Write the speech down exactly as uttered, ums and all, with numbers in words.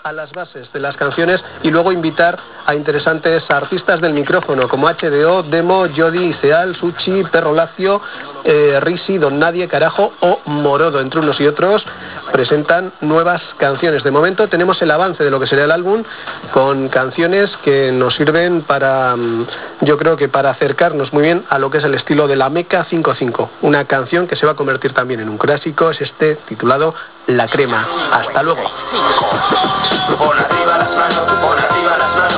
a las bases de las canciones y luego invitar a interesantes artistas del micrófono como H D O, Demo, Jody, Iseal, Suchi, Perro Lacio, eh, Risi, Don Nadie, Carajo o Morodo. Entre unos y otros presentan nuevas canciones. De momento tenemos el avance de lo que será el álbum con canciones que nos sirven para, yo creo que para acercarnos muy bien a lo que es el estilo de la Meca cinco cinco. Una canción que se va a convertir también en un clásico, es este titulado La Crema. Hasta luego. Hola.